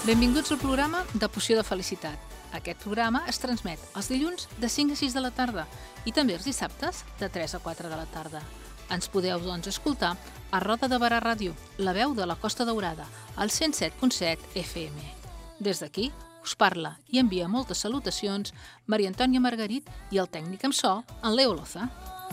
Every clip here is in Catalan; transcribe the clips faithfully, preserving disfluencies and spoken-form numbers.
Benvinguts al programa de Poció de Felicitat. Aquest programa es transmet els dilluns de cinc a sis de la tarda i també els dissabtes de tres a quatre de la tarda. Ens podeu, doncs, escoltar a Roda de Barà Ràdio, la veu de la Costa Daurada, al cent set punt set F M. Des d'aquí us parla i envia moltes salutacions Maria Antònia Margarit i el tècnic amb so, en Leo Loza.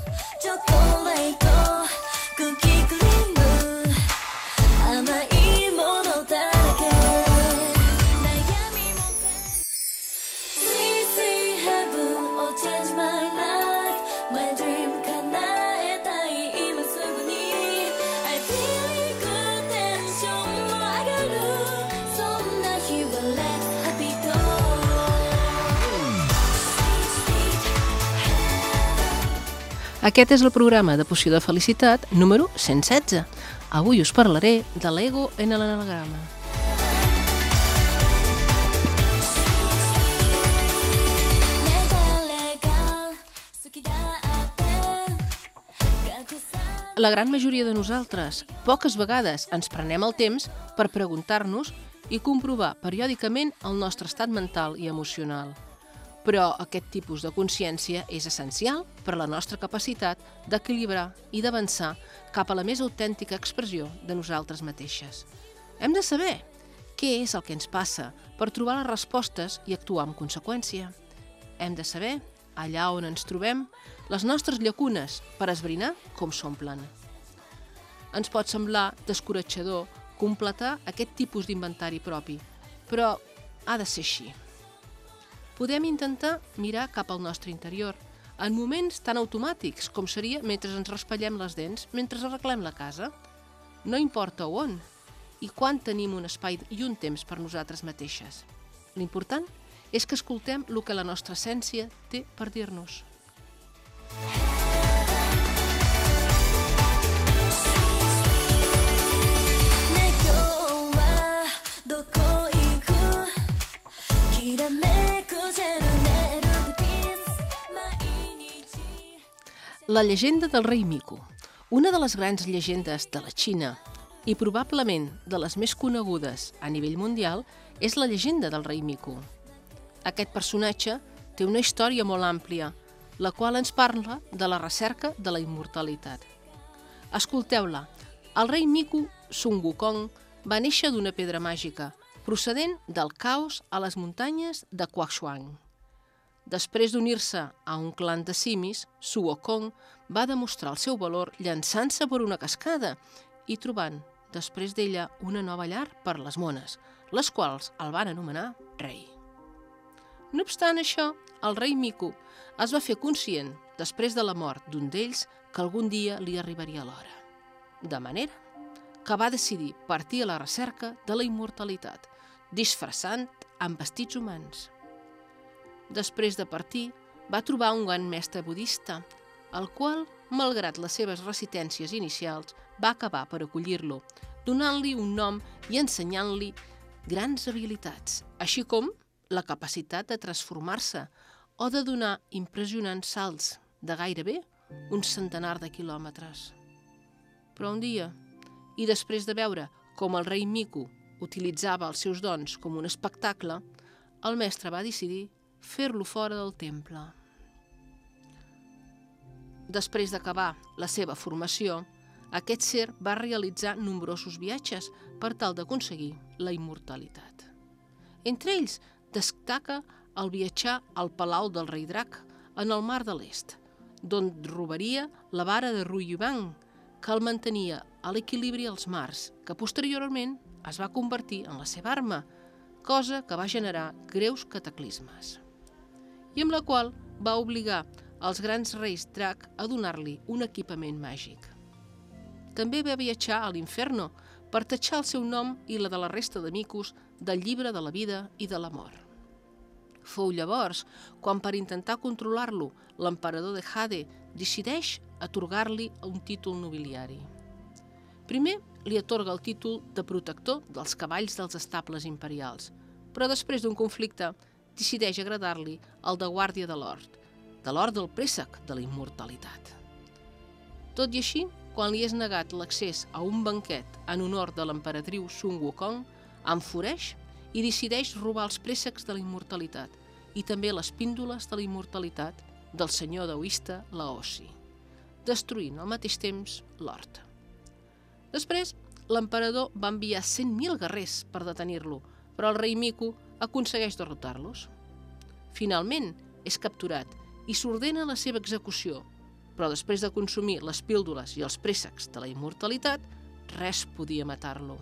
Aquest és el programa de Poció de Felicitat número cent setze. Avui us parlaré de l'ego en l'anagrama. La gran majoria de nosaltres, poques vegades ens prenem el temps per preguntar-nos i comprovar periòdicament el nostre estat mental i emocional. Però aquest tipus de consciència és essencial per a la nostra capacitat d'equilibrar i d'avançar cap a la més autèntica expressió de nosaltres mateixes. Hem de saber què és el que ens passa per trobar les respostes i actuar en conseqüència. Hem de saber, allà on ens trobem, les nostres llacunes per esbrinar com s'omplen. Ens pot semblar descoratjador completar aquest tipus d'inventari propi, però ha de ser així. Podem intentar mirar cap al nostre interior, en moments tan automàtics com seria mentre ens raspallem les dents, mentre arreglem la casa. No importa on i quan tenim un espai i un temps per nosaltres mateixes. L'important és que escoltem el que la nostra essència té per dir-nos. La llegenda del rei Mico, una de les grans llegendes de la Xina i probablement de les més conegudes a nivell mundial, és la llegenda del rei Mico. Aquest personatge té una història molt àmplia, la qual ens parla de la recerca de la immortalitat. Escolteu-la. El rei Mico, Sun Wukong, va néixer d'una pedra màgica, procedent del caos a les muntanyes de Quaxuan. Després d'unir-se a un clan de simis, Su Wukong va demostrar el seu valor llançant-se per una cascada i trobant, després d'ella, una nova llar per les mones, les quals el van anomenar rei. No obstant això, el rei Mico es va fer conscient, després de la mort d'un d'ells, que algun dia li arribaria l'hora. De manera que va decidir partir a la recerca de la immortalitat, disfressant amb vestits humans. Després de partir, va trobar un gran mestre budista, el qual, malgrat les seves resistències inicials, va acabar per acollir-lo, donant-li un nom i ensenyant-li grans habilitats, així com la capacitat de transformar-se o de donar impressionants salts de gairebé un centenar de quilòmetres. Però un dia, i després de veure com el rei Mico utilitzava els seus dons com un espectacle, el mestre va decidir fer-lo fora del temple. Després d'acabar la seva formació, aquest ser va realitzar nombrosos viatges per tal d'aconseguir la immortalitat. Entre ells destaca el viatjar al palau del rei Drac, en el mar de l'Est, d'on robaria la vara de Ruyibang, que el mantenia a l'equilibri als mars, que posteriorment es va convertir en la seva arma, cosa que va generar greus cataclismes, i amb la qual va obligar els grans reis Drac a donar-li un equipament màgic. També va viatjar a l'Inferno per tatxar el seu nom i la de la resta de micos del llibre de la vida i de la mort. Fou llavors quan, per intentar controlar-lo, l'emperador de Jade decideix atorgar-li un títol nobiliari. Primer li atorga el títol de protector dels cavalls dels estables imperials, però després d'un conflicte decideix agradar-li el de guàrdia de l'hort, de l'hort del préssec de la immortalitat. Tot i així, quan li és negat l'accés a un banquet en honor de l'emperatriu Sun Wukong, enfureix i decideix robar els préssecs de la immortalitat i també les píndoles de la immortalitat del senyor daoista Laozi, destruint al mateix temps l'hort. Després, l'emperador va enviar cent mil guerrers per detenir-lo, però el rei Mico aconsegueix derrotar-los. Finalment, és capturat i s'ordena la seva execució, però després de consumir les píndoles i els préssecs de la immortalitat, res podia matar-lo.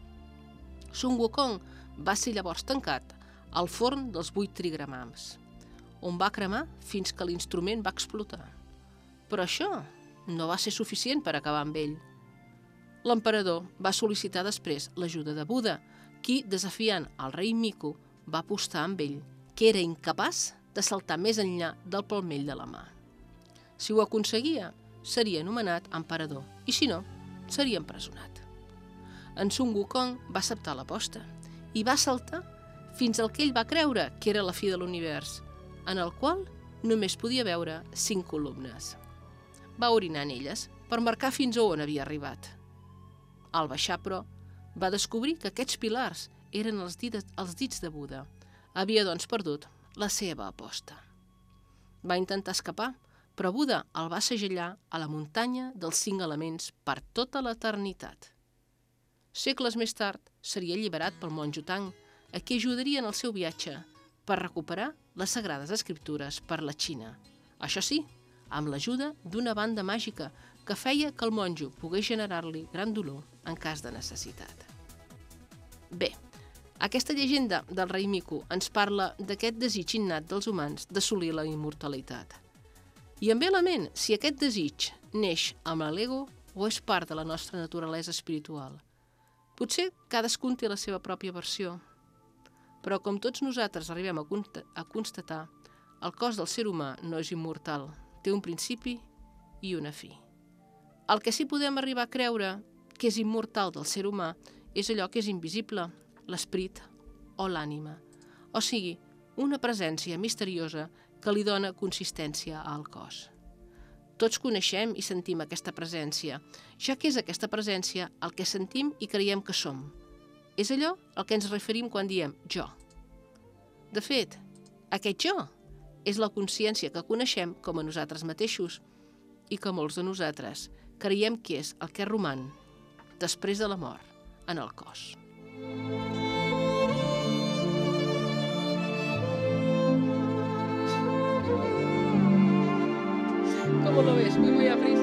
Sun Wukong va ser llavors tancat al forn dels vuit trigramams, on va cremar fins que l'instrument va explotar. Però això no va ser suficient per acabar amb ell. L'emperador va sol·licitar després l'ajuda de Buda, qui, desafiant el rei Mico, va apostar amb ell, que era incapaç de saltar més enllà del palmell de la mà. Si ho aconseguia, seria anomenat emperador, i si no, seria empresonat. En Sun Wukong va acceptar l'aposta i va saltar fins al que ell va creure que era la fi de l'univers, en el qual només podia veure cinc columnes. Va orinar en elles per marcar fins a on havia arribat. Al baixar, però, va descobrir que aquests pilars eren els dits, els dits de Buda. Havia, doncs, perdut la seva aposta. Va intentar escapar, però Buda el va segellar a la muntanya dels cinc elements per tota l'eternitat. Segles més tard seria alliberat pel monjo Tang, a qui ajudaria en el seu viatge per recuperar les sagrades escriptures per la Xina. Això sí, amb l'ajuda d'una banda màgica que feia que el monjo pogués generar-li gran dolor en cas de necessitat. Bé, aquesta llegenda del rei Mico ens parla d'aquest desig innat dels humans d'assolir la immortalitat. I em ve a la ment si aquest desig neix amb l'ego o és part de la nostra naturalesa espiritual. Potser cadascun té la seva pròpia versió, però com tots nosaltres arribem a constatar, el cos del ser humà no és immortal, té un principi i una fi. El que sí podem arribar a creure que és immortal del ser humà és allò que és invisible, l'esperit o l'ànima, o sigui, una presència misteriosa que li dona consistència al cos. Tots coneixem i sentim aquesta presència, ja que és aquesta presència el que sentim i creiem que som. És allò al que ens referim quan diem jo. De fet, aquest jo és la consciència que coneixem com a nosaltres mateixos i que molts de nosaltres creiem que és el que roman després de la mort en el cos. ¿Cómo lo ves? Muy, muy a prisa.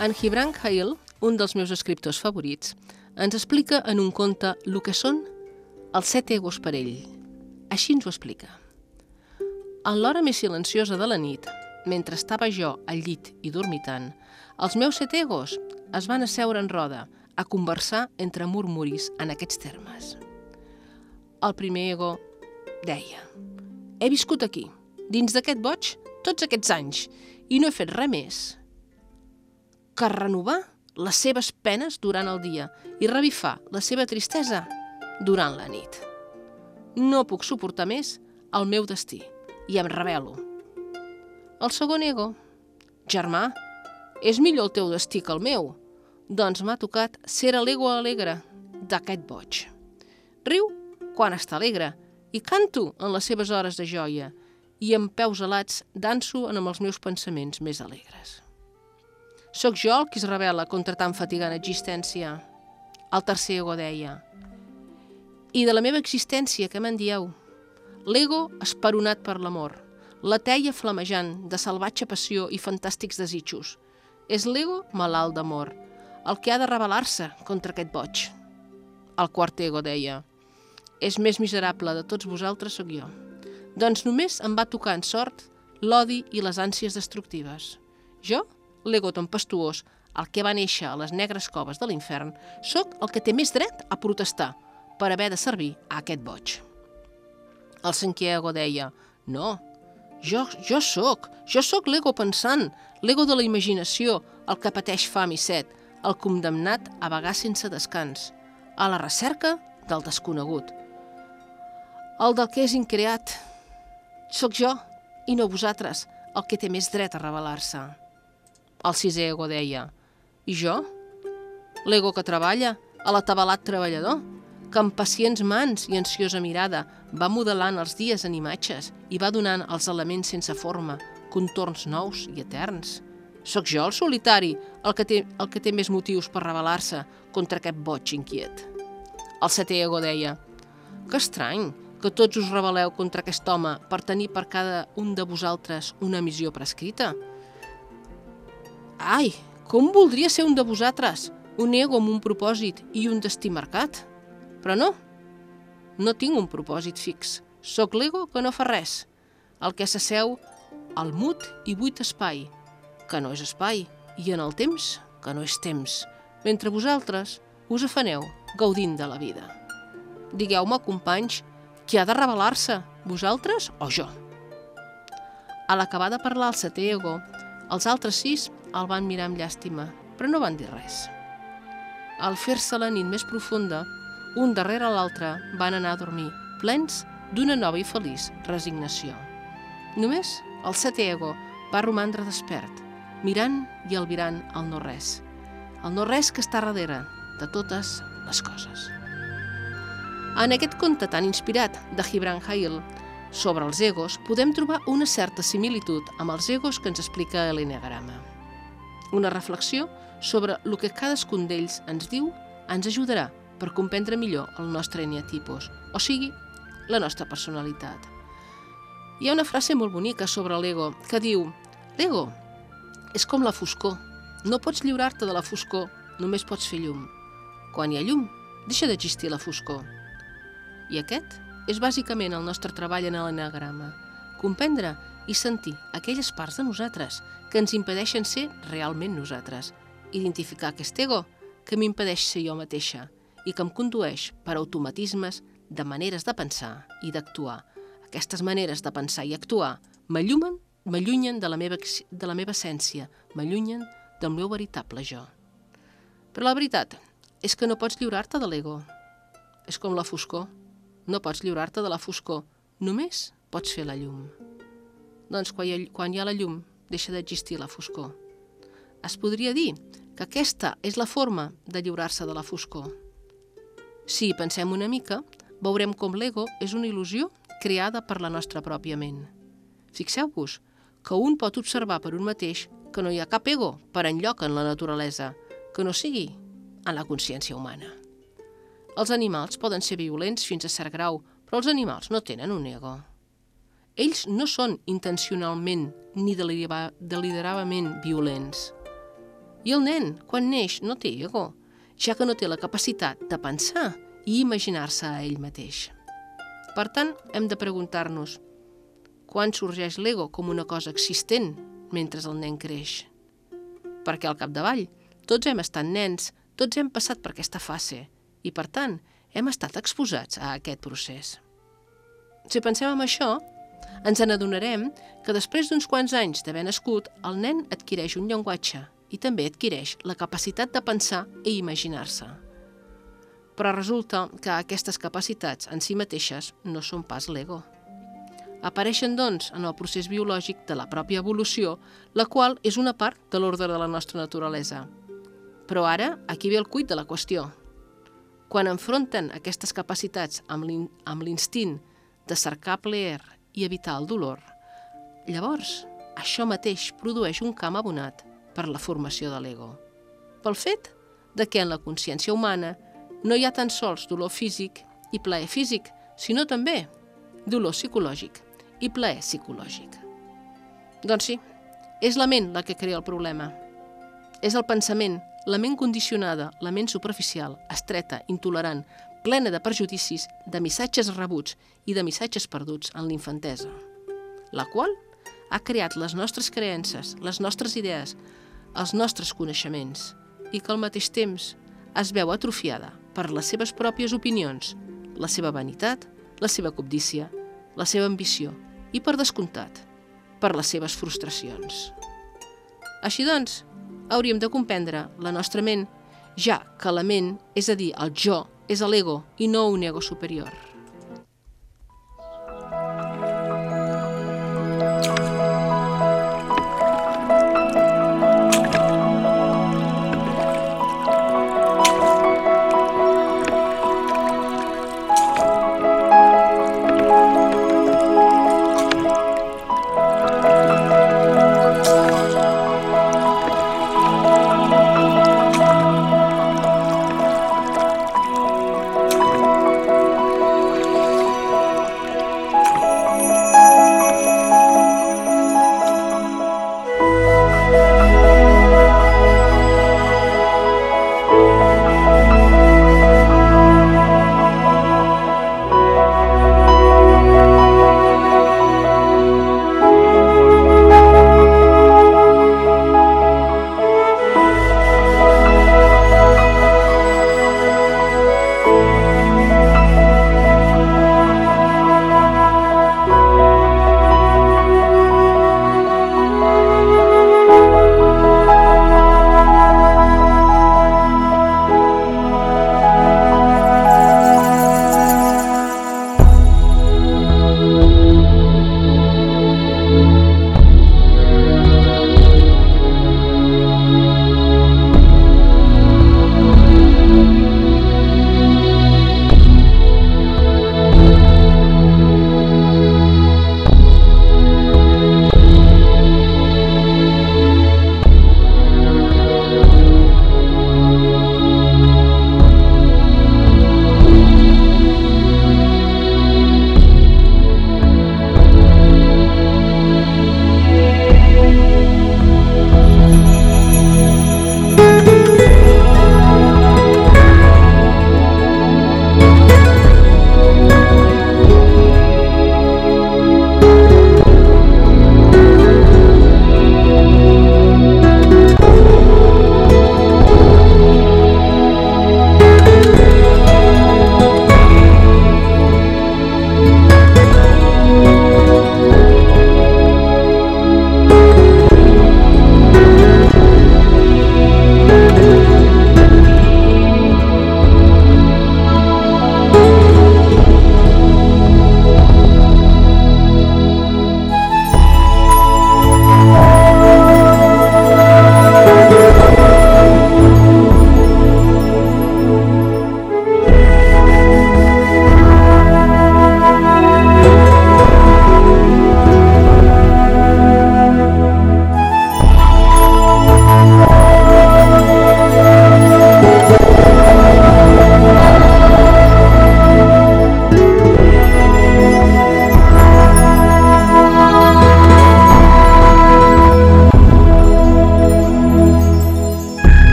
En Gibran Khalil, un dels meus escriptors favorits, ens explica en un conte el que són els set egos per ell. Així ens ho explica. En l'hora més silenciosa de la nit, mentre estava jo al llit i dormitant, els meus set egos es van asseure en roda a conversar entre murmuris en aquests termes. El primer ego deia: he viscut aquí, dins d'aquest boig, tots aquests anys, i no he fet res més que renovar les seves penes durant el dia i revifar la seva tristesa durant la nit. No puc suportar més el meu destí i em rebel·lo. El segon ego: germà, és millor el teu destí que el meu, doncs m'ha tocat ser l'ego alegre d'aquest boig. Riu quan està alegre i canto en les seves hores de joia i amb peus alats danso en els meus pensaments més alegres. Soc jo el qui es rebel·la contra tan fatigant existència. El tercer ego deia: i de la meva existència què me'n dieu? L'ego esperonat per l'amor, la teia flamejant de salvatge passió i fantàstics desitjos. És l'ego malalt d'amor, el que ha de rebel·lar-se contra aquest boig. El quart ego deia: és més miserable de tots vosaltres sóc jo. Doncs només em va tocar en sort l'odi i les ànsies destructives. Jo, l'ego tempestuós, el que va néixer a les negres coves de l'infern, sóc el que té més dret a protestar per haver de servir a aquest boig. El cinquè ego deia: no, jo, jo sóc, jo sóc l'ego pensant, l'ego de la imaginació, el que pateix fam i set, el condemnat a vagar sense descans, a la recerca del desconegut, el del que és increat. Sóc jo, i no vosaltres, el que té més dret a rebel·lar-se. El sisè ego deia: i jo? L'ego que treballa, a l'atabalat treballador, que amb pacients mans i ansiosa mirada va modelant els dies en imatges i va donant als elements sense forma contorns nous i eterns. Sóc jo el solitari, el que té, el que té més motius per rebel·lar-se contra aquest boig inquiet. El setè ego deia: que estrany que tots us rebel·leu contra aquest home per tenir per cada un de vosaltres una missió prescrita. Ai, com voldria ser un de vosaltres, un ego amb un propòsit i un destí marcat? Però no, no tinc un propòsit fix. Sóc l'ego que no fa res, el que s'asseu al mut i buit espai, que no és espai, i en el temps, que no és temps, mentre vosaltres us afaneu gaudint de la vida. Digueu-me, companys, qui ha de rebel·lar-se, vosaltres o jo? A l'acabar de parlar el setè ego, els altres sis el van mirar amb llàstima, però no van dir res. Al fer-se la nit més profunda, un darrere l'altre van anar a dormir, plens d'una nova i feliç resignació. Només el setè ego va romandre despert, mirant i albirant el no-res, el no-res que està darrere de totes les coses. En aquest conte tan inspirat de Gibran Khalil sobre els egos, podem trobar una certa similitud amb els egos que ens explica l'Enneagrama. Una reflexió sobre el que cadascun d'ells ens diu ens ajudarà per comprendre millor el nostre eneatipos, o sigui, la nostra personalitat. Hi ha una frase molt bonica sobre l'ego que diu: l'ego és com la foscor, no pots lliurar-te de la foscor, només pots fer llum. Quan hi ha llum, deixa d'existir la foscor. I aquest és bàsicament el nostre treball en l'Enneagrama, comprendre i sentir aquelles parts de nosaltres que ens impedeixen ser realment nosaltres, identificar aquest ego que m'impedeix ser jo mateixa i que em condueix per automatismes de maneres de pensar i d'actuar. Aquestes maneres de pensar i actuar m'allummen, m'allunyen de la meva, de la meva essència, m'allunyen del meu veritable jo. Però la veritat és que no pots lliurar-te de l'ego. És com la foscor. No pots lliurar-te de la foscor, només pots fer la llum. Doncs quan hi ha, quan hi ha la llum, deixa d'existir la foscor. Es podria dir que aquesta és la forma de lliurar-se de la foscor. Si hi pensem una mica, veurem com l'ego és una il·lusió creada per la nostra pròpia ment. Fixeu-vos que un pot observar per un mateix que no hi ha cap ego per enlloc en la naturalesa, que no sigui en la consciència humana. Els animals poden ser violents fins a cert grau, però els animals no tenen un ego. Ells no són intencionalment ni deliberadament violents. I el nen, quan neix, no té ego, ja que no té la capacitat de pensar i imaginar-se a ell mateix. Per tant, hem de preguntar-nos quan sorgeix l'ego com una cosa existent mentre el nen creix. Perquè al capdavall tots hem estat nens, tots hem passat per aquesta fase i, per tant, hem estat exposats a aquest procés. Si pensem en això, ens n'adonarem que després d'uns quants anys d'haver nascut, el nen adquireix un llenguatge i també adquireix la capacitat de pensar i imaginar-se. Però resulta que aquestes capacitats en si mateixes no són pas l'ego. Apareixen, doncs, en el procés biològic de la pròpia evolució, la qual és una part de l'ordre de la nostra naturalesa. Però ara, aquí ve el quid de la qüestió. Quan enfronten aquestes capacitats amb l'instint de cercar plaer i evitar el dolor, llavors això mateix produeix un camp abonat per la formació de l'ego. Pel fet de que en la consciència humana no hi ha tan sols dolor físic i plaer físic, sinó també dolor psicològic i plaer psicològic. Doncs sí, és la ment la que crea el problema. És el pensament, la ment condicionada, la ment superficial, estreta, intolerant, plena de prejudicis, de missatges rebuts i de missatges perduts en l'infantesa, la qual ha creat les nostres creences, les nostres idees, els nostres coneixements i que al mateix temps es veu atrofiada per les seves pròpies opinions, la seva vanitat, la seva cobdícia, la seva ambició i, per descomptat, per les seves frustracions. Així doncs, hauríem de comprendre la nostra ment, ja que la ment, és a dir, el jo, és l'ego i no un ego superior.